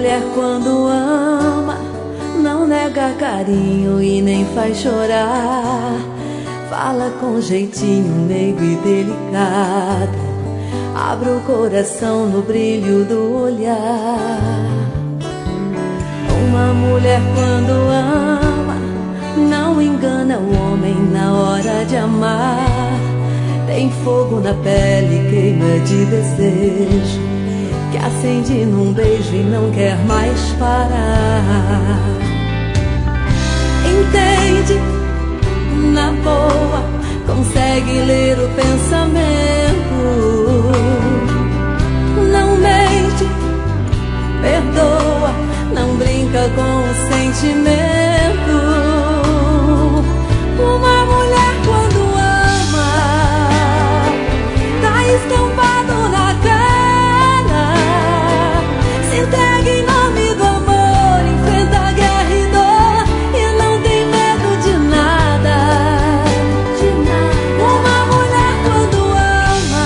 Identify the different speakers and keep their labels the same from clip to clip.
Speaker 1: mulher quando ama não nega carinho e nem faz chorar. Fala com jeitinho meigo e delicado, abre o coração no brilho do olhar. Uma mulher quando ama não engana o homem na hora de amar. Tem fogo na pele, queima de desejo, que acende num beijo e não quer mais parar. Entende, na boa, consegue ler o pensamento. Não mente, perdoa, não brinca com o sentimento. Uma mulher quando ama tá estampado na cara. Se entrega em nome do amor, enfrenta a guerra e dor e não tem medo de nada. Uma mulher quando ama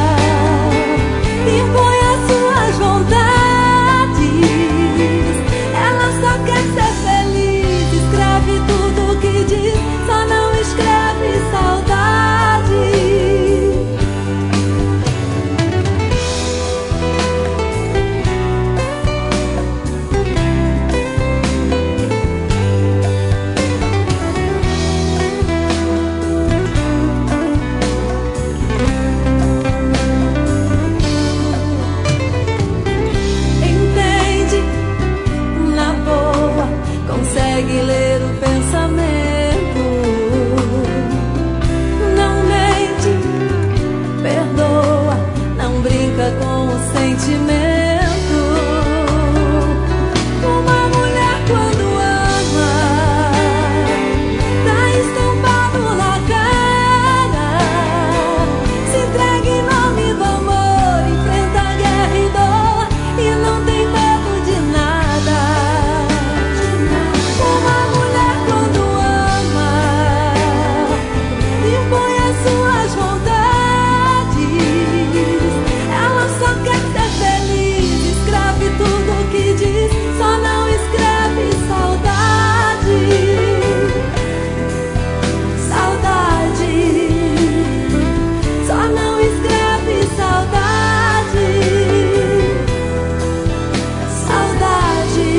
Speaker 1: impõe as suas vontades. Ela só quer ser feliz, escreve tudo que diz, só não escreve saudade. Entende, na boa, consegue ler o pensamento. Não mente, perdoa, não brinca com o sentimento. Uma mulher quando ama tá estampado na cara. Se entrega em nome do amor, enfrenta a guerra e dor e não tem medo de nada. Uma mulher quando ama impõe as suas vontades. Ela só quer ser feliz, escreve tudo que diz, só não escreve saudade. Saudade, só não escreve saudade. Saudade,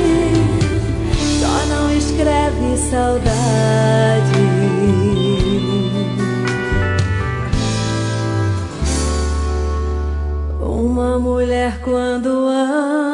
Speaker 1: só não escreve saudade. Uma mulher quando ama